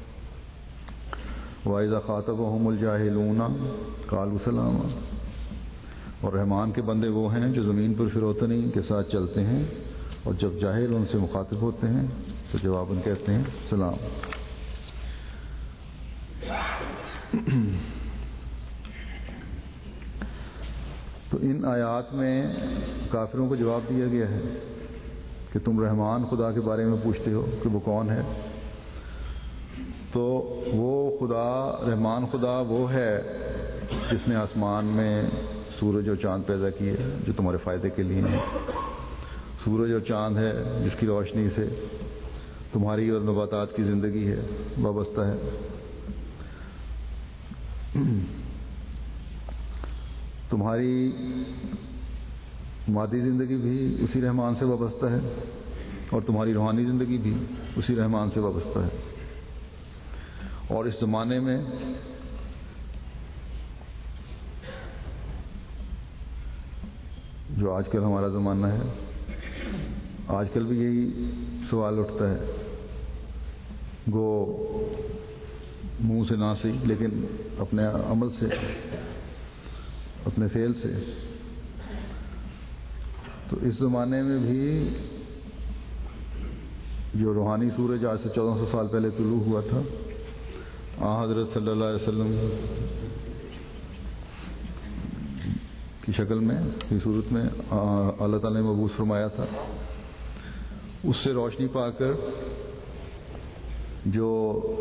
واذا خاطبهم الجاہلون قالوا سلاما. اور رحمان کے بندے وہ ہیں جو زمین پر فروتنی کے ساتھ چلتے ہیں اور جب جاہل ان سے مخاطب ہوتے ہیں تو جواباً کہتے ہیں سلام. تو ان آیات میں کافروں کو جواب دیا گیا ہے کہ تم رحمان خدا کے بارے میں پوچھتے ہو کہ وہ کون ہے. تو وہ خدا رحمان خدا وہ ہے جس نے آسمان میں سورج اور چاند پیدا کیے جو تمہارے فائدے کے لیے ہیں. سورج اور چاند ہے جس کی روشنی سے تمہاری اور نباتات کی زندگی ہے وابستہ ہے. تمہاری مادی زندگی بھی اسی رحمان سے وابستہ ہے اور تمہاری روحانی زندگی بھی اسی رحمان سے وابستہ ہے. اور اس زمانے میں جو آج کل ہمارا زمانہ ہے، آج کل بھی یہی سوال اٹھتا ہے، گو منہ سے نہ صحیح لیکن اپنے عمل سے، اپنے فعل سے. تو اس زمانے میں بھی جو روحانی سورج آج سے چودہ سو سال پہلے طلوع ہوا تھا، آن حضرت صلی اللہ علیہ وسلم کی شکل میں کی صورت میں اللہ تعالیٰ نے مبعوث فرمایا تھا، اس سے روشنی پا کر جو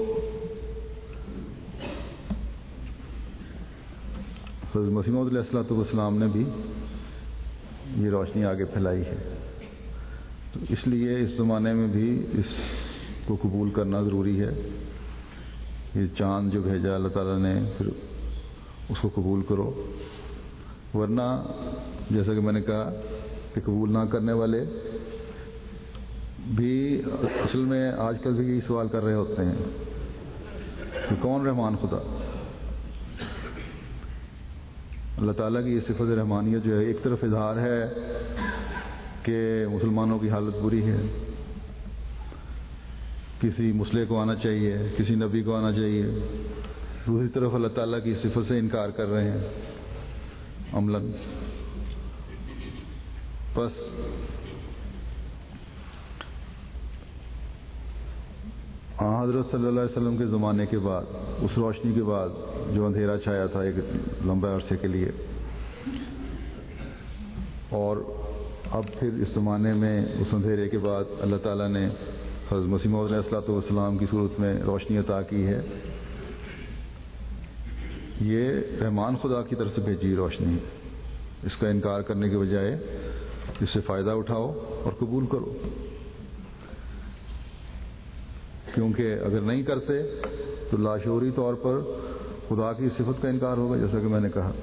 حضرت مسیح موعود علیہ الصلوۃ والسلام نے بھی یہ روشنی آگے پھیلائی ہے. تو اس لیے اس زمانے میں بھی اس کو قبول کرنا ضروری ہے. یہ چاند جو بھیجا اللہ تعالیٰ نے پھر اس کو قبول کرو، ورنہ جیسا کہ میں نے کہا کہ قبول نہ کرنے والے بھی اصل میں آج کل بھی یہی سوال کر رہے ہوتے ہیں کہ کون رحمان خدا. اللہ تعالیٰ کی یہ صفت رحمانیت جو ہے ایک طرف اظہار ہے کہ مسلمانوں کی حالت بری ہے، کسی مسلح کو آنا چاہیے، کسی نبی کو آنا چاہیے، دوسری طرف اللہ تعالیٰ کی صفت سے انکار کر رہے ہیں عملاً. بس حضرت صلی اللہ علیہ وسلم کے زمانے کے بعد، اس روشنی کے بعد جو اندھیرا چھایا تھا ایک لمبے عرصے کے لیے، اور اب پھر اس زمانے میں اس اندھیرے کے بعد اللہ تعالیٰ نے حضرت مسیح موعود علیہ الصلوۃ والسلام کی صورت میں روشنی عطا کی ہے. یہ رحمان خدا کی طرف سے بھیجی روشنی ہے. اس کا انکار کرنے کے بجائے اس سے فائدہ اٹھاؤ اور قبول کرو، کیونکہ اگر نہیں کرتے تو لاشعوری طور پر خدا کی صفت کا انکار ہوگا جیسا کہ میں نے کہا.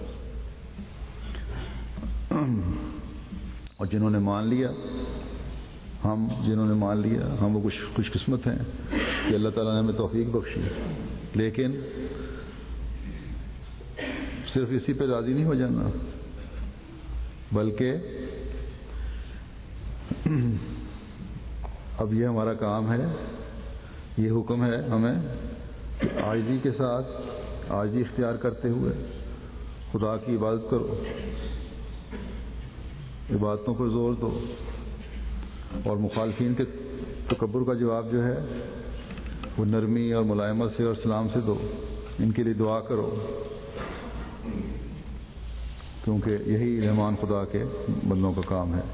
اور جنہوں نے مان لیا، ہم جنہوں نے مان لیا ہم وہ کچھ خوش قسمت ہیں کہ اللہ تعالیٰ نے ہمیں توفیق بخشی. لیکن صرف اسی پہ راضی نہیں ہو جانا، بلکہ اب یہ ہمارا کام ہے، یہ حکم ہے ہمیں کہ عاجزی کے ساتھ، عاجزی اختیار کرتے ہوئے خدا کی عبادت کرو، عبادتوں پر زور دو، اور مخالفین کے تکبر کا جواب جو ہے وہ نرمی اور ملائمت سے اور سلام سے دو. ان کے لیے دعا کرو، کیونکہ یہی رحمان خدا کے بندوں کا کام ہے.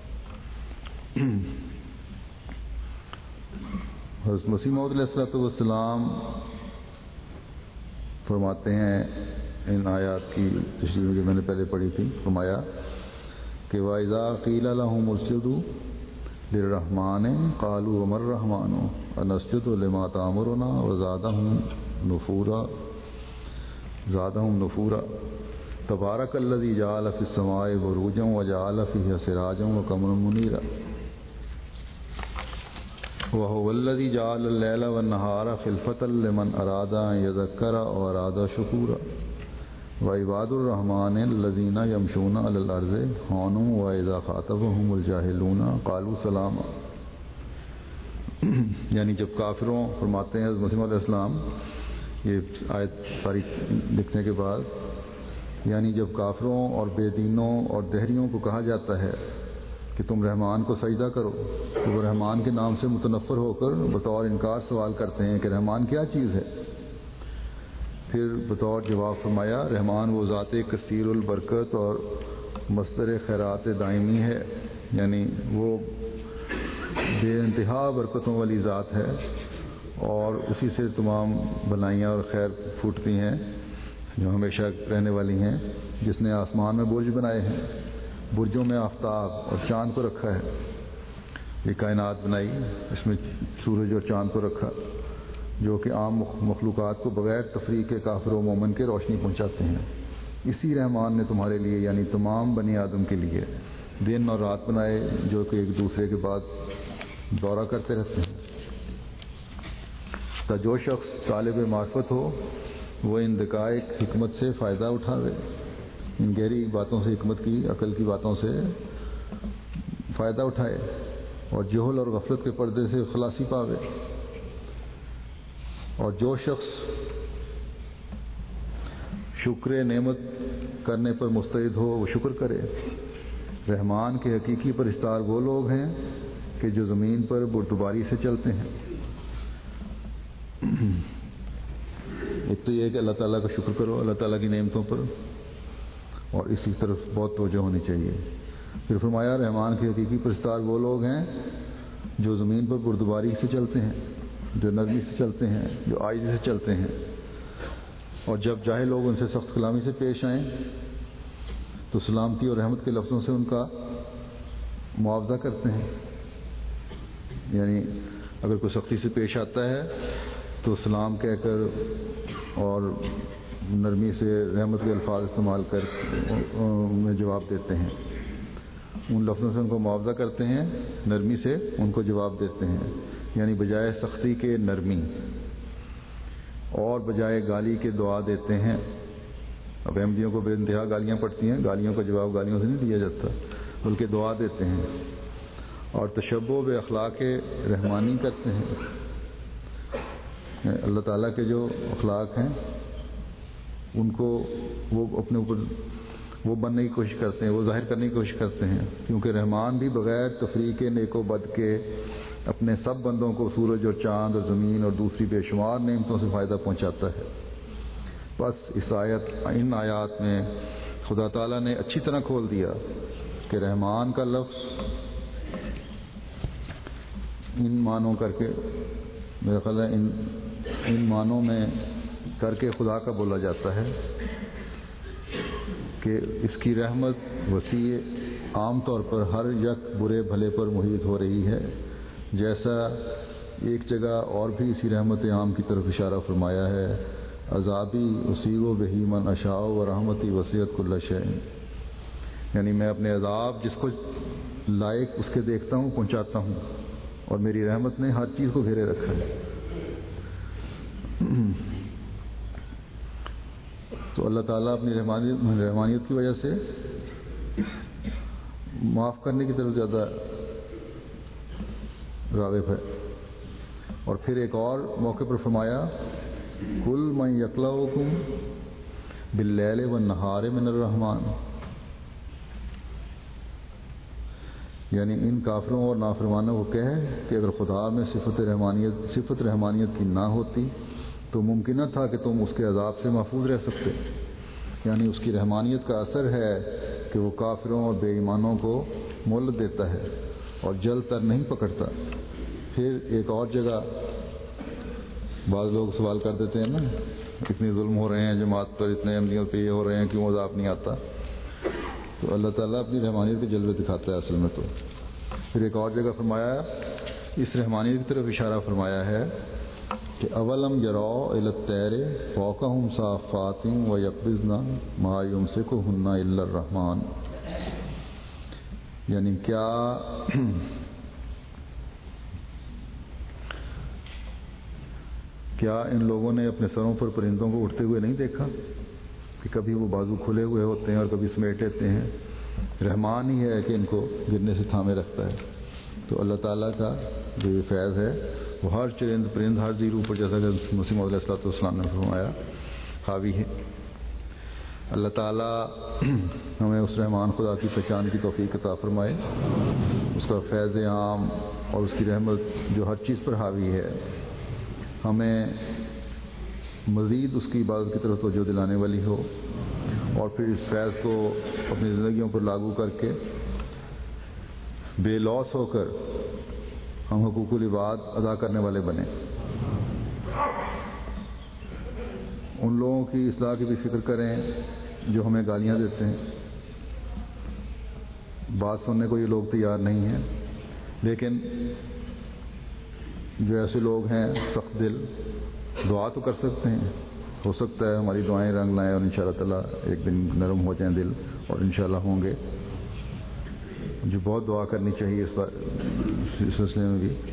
حضرت مسیح موعود علیہ الصلوۃ والسلام فرماتے ہیں ان آیات کی تشریح جو میں نے پہلے پڑھی تھی، فرمایا کہ وَإِذَا قِيلَ لَهُمُ اسْجُدُوا لِلرَّحْمَنِ قَالُوا وَمَا الرَّحْمَنُ أَنَسْجُدُ لِمَا تَأْمُرُنَا وَزَادَهُمْ نُفُورًا زادهم نفورا تبارک الذی جعل فی السماء بروجا وجعل فیہا سراجا وقمرا منیرا وهو الذی جعل اللیل والنہار خلفة لمن اراد ان یذکر او اراد شکورا وعباد الرحمن الذین یمشون علی الارض هونا واذا خاطبهم الجاہلون قالوا سلاما. یعنی جب کافروں فرماتے ہیں حضرت مسیح علیہ السلام یہ آیت ساری لکھنے کے بعد، یعنی جب کافروں اور بے دینوں اور دہریوں کو کہا جاتا ہے کہ تم رحمان کو سجدہ کرو تو وہ رحمان کے نام سے متنفر ہو کر بطور انکار سوال کرتے ہیں کہ رحمان کیا چیز ہے. پھر بطور جواب فرمایا رحمان وہ ذات کثیر البرکت اور مصدر خیرات دائمی ہے، یعنی وہ بے انتہا برکتوں والی ذات ہے اور اسی سے تمام بھلائیاں اور خیر پھوٹتی ہیں جو ہمیشہ رہنے والی ہیں. جس نے آسمان میں برج بنائے ہیں، برجوں میں آفتاب اور چاند کو رکھا ہے. یہ کائنات بنائی، اس میں سورج اور چاند کو رکھا جو کہ عام مخلوقات کو بغیر تفریق کے کافر و مومن کے روشنی پہنچاتے ہیں. اسی رحمان نے تمہارے لیے یعنی تمام بنی آدم کے لیے دن اور رات بنائے جو کہ ایک دوسرے کے بعد دورہ کرتے رہتے ہیں. تا جو شخص طالب معرفت ہو وہ ان دقائق حکمت سے فائدہ اٹھاوے، ان گہری باتوں سے، حکمت کی، عقل کی باتوں سے فائدہ اٹھائے اور جہل اور غفلت کے پردے سے خلاصی پاوے. اور جو شخص شکر نعمت کرنے پر مستعد ہو وہ شکر کرے. رحمان کے حقیقی پرستار وہ لوگ ہیں کہ جو زمین پر بردباری سے چلتے ہیں. ایک تو یہ ہے کہ اللہ تعالیٰ کا شکر کرو، اللہ تعالیٰ کی نعمتوں پر، اور اسی طرف بہت توجہ ہونی چاہیے. پھر فرمایا رحمان کے حقیقی پرستار وہ لوگ ہیں جو زمین پر بردباری سے چلتے ہیں، جو نرمی سے چلتے ہیں، جو عاجزی سے چلتے ہیں، اور جب جاہل لوگ ان سے سخت کلامی سے پیش آئیں تو سلامتی اور رحمت کے لفظوں سے ان کا معاوضہ کرتے ہیں. یعنی اگر کوئی سختی سے پیش آتا ہے تو سلام کہہ کر اور نرمی سے رحمت کے الفاظ استعمال کر میں جواب دیتے ہیں. ان لفظوں سے ان کو معاوضہ کرتے ہیں، نرمی سے ان کو جواب دیتے ہیں. یعنی بجائے سختی کے نرمی اور بجائے گالی کے دعا دیتے ہیں. اب احمدیوں کو بے انتہا گالیاں پڑتی ہیں، گالیوں کا جواب گالیوں سے نہیں دیا جاتا بلکہ دعا دیتے ہیں. اور تشبہ بے اخلاق رحمانی کرتے ہیں. اللہ تعالیٰ کے جو اخلاق ہیں ان کو وہ اپنے اوپر وہ بننے کی کوشش کرتے ہیں، وہ ظاہر کرنے کی کوشش کرتے ہیں، کیونکہ رحمان بھی بغیر تفریق نیک و بد کے اپنے سب بندوں کو سورج اور چاند اور زمین اور دوسری بے شمار نعمتوں سے فائدہ پہنچاتا ہے. بس اس آیت ان آیات میں خدا تعالیٰ نے اچھی طرح کھول دیا کہ رحمان کا لفظ ان معنوں کر کے میرا خیال ہے ان ان معنوں میں کر کے خدا کا بولا جاتا ہے کہ اس کی رحمت وسیع عام طور پر ہر یک برے بھلے پر محیط ہو رہی ہے، جیسا ایک جگہ اور بھی اسی رحمت عام کی طرف اشارہ فرمایا ہے، عذابی اصیب بہی من اشاء و رحمتی وسعت کل شیء. یعنی میں اپنے عذاب جس کو لائق اس کے دیکھتا ہوں پہنچاتا ہوں، اور میری رحمت نے ہر چیز کو گھیرے رکھا ہے. تو اللہ تعالیٰ اپنی رحمانیت کی وجہ سے معاف کرنے کی طرف زیادہ راغب ہے. اور پھر ایک اور موقع پر فرمایا کل من یکلؤکم باللیل والنہار من الرحمن. یعنی ان کافروں اور نافرمانوں کو کہے کہ اگر خدا میں صفت رحمانیت صفت رحمانیت کی نہ ہوتی تو ممکن نہ تھا کہ تم اس کے عذاب سے محفوظ رہ سکتے. یعنی اس کی رحمانیت کا اثر ہے کہ وہ کافروں اور بے ایمانوں کو مہلت دیتا ہے اور جلد تر نہیں پکڑتا. پھر ایک اور جگہ بعض لوگ سوال کر دیتے ہیں نا، اتنے ظلم ہو رہے ہیں جماعت پر، اتنے احمدیوں پہ یہ ہو رہے ہیں، کیوں عذاب نہیں آتا؟ تو تو اللہ تعالیٰ اپنی رحمانیت کے جلوے دکھاتا ہے اصل میں. تو پھر ایک اور جگہ فرمایا اس رحمانیت کی طرف اشارہ فرمایا ہے کہ اولم یروا الی الطیر فوقہم صافات ویقبضن ما یمسکہن الا الرحمن. یعنی کیا کیا ان لوگوں نے اپنے سروں پر پرندوں کو اٹھتے ہوئے نہیں دیکھا کہ کبھی وہ بازو کھلے ہوئے ہوتے ہیں اور کبھی سمیٹ لیتے ہیں. رحمان ہی ہے کہ ان کو گرنے سے تھامے رکھتا ہے. تو اللہ تعالیٰ کا جو یہ فیض ہے وہ ہر چرند پرند ہر زیر اوپر جیسا کہ مسیح موعود علیہ الصلوۃ والسلام نے فرمایا حاوی ہے. اللہ تعالیٰ ہمیں اس رحمان خدا کی پہچان کی توفیق عطا فرمائے. اس کا فیض عام اور اس کی رحمت جو ہر چیز پر حاوی ہے ہمیں مزید اس کی عبادت کی طرف توجہ دلانے والی ہو اور پھر اس فیض کو اپنی زندگیوں پر لاگو کر کے بے لوث ہو کر ہم حقوق العباد ادا کرنے والے بنیں. ان لوگوں کی اصلاح کی بھی فکر کریں جو ہمیں گالیاں دیتے ہیں. بات سننے کو یہ لوگ تیار نہیں ہیں، لیکن جو ایسے لوگ ہیں سخت دل دعا تو کر سکتے ہیں. ہو سکتا ہے ہماری دعائیں رنگ لائیں اور انشاءاللہ تعالیٰ ایک دن نرم ہو جائیں دل، اور انشاءاللہ ہوں گے. جو بہت دعا کرنی چاہیے اس سلسلے میں بھی.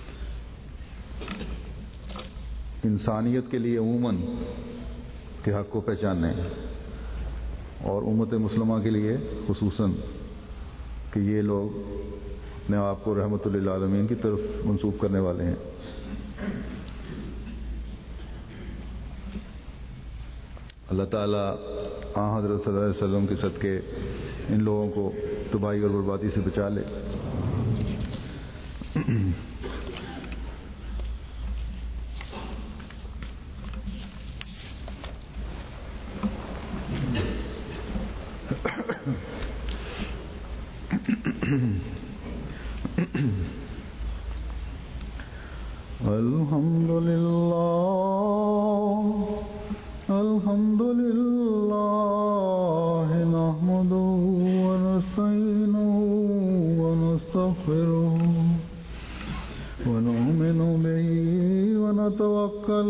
انسانیت کے لیے عموماً کے حق کو پہچانیں اور امت مسلمہ کے لیے خصوصاً کہ یہ لوگ اپنے آپ کو رحمت للعالمین کی طرف منسوب کرنے والے ہیں. اللہ تعالیٰ آن حضرت صلی اللہ علیہ وسلم کے صدقے ان لوگوں کو تباہی اور بربادی سے بچا لے. الحمد للہ الحمد للہ نحمده ونستعینه ونستغفره ونؤمن به ونتوکل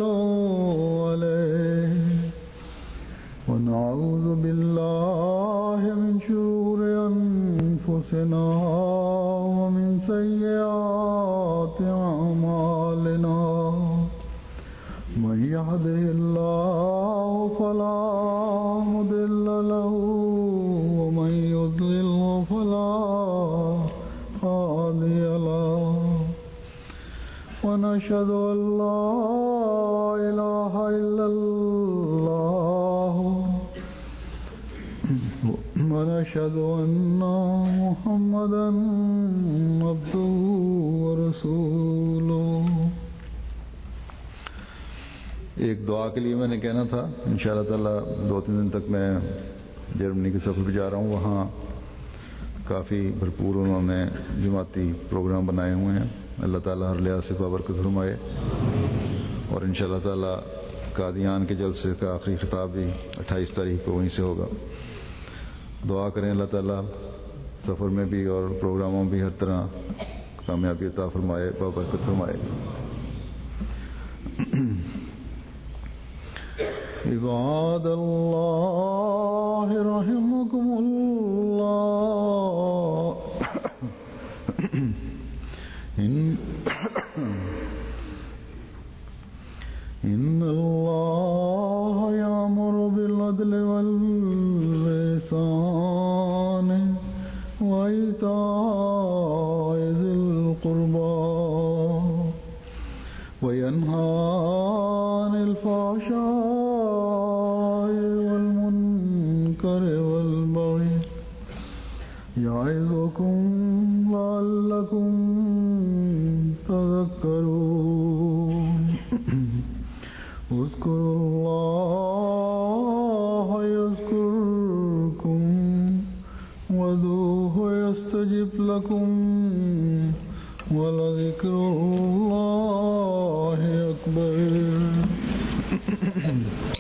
علیه ونعوذ بالله من شرور انفسنا ومن سیئات اعمالنا من يهده الله فلا مضل له ومن يضلل فلا هادي له ونشهد أن لا إله إلا الله ونشهد أن محمدا عبده ورسوله. ایک دعا کے لیے میں نے کہنا تھا. انشاءاللہ تعالیٰ دو تین دن تک میں جرمنی کے سفر پہ جا رہا ہوں. وہاں کافی بھرپور انہوں نے جماعتی پروگرام بنائے ہوئے ہیں. اللہ تعالیٰ ہر لحاظ سے بابرکت فرمائے. اور انشاءاللہ تعالیٰ قادیان کے جلسے کا آخری خطاب بھی اٹھائیس تاریخ کو وہیں سے ہوگا. دعا کریں اللہ تعالیٰ سفر میں بھی اور پروگراموں میں بھی ہر طرح کامیابی عطا فرمائے، بابرکت فرمائے. عباد اللہ رحمکم اللہ ان اللہ یأمر بالعدل والإحسان وإیتاء ذی القربى وینہی عن الفحشاء والمنکر والبغی یعظکم لعلکم تذکرون. اذکروا اللہ یذکرکم وادعوہ یستجب لکم ولذکر اللہ اکبر.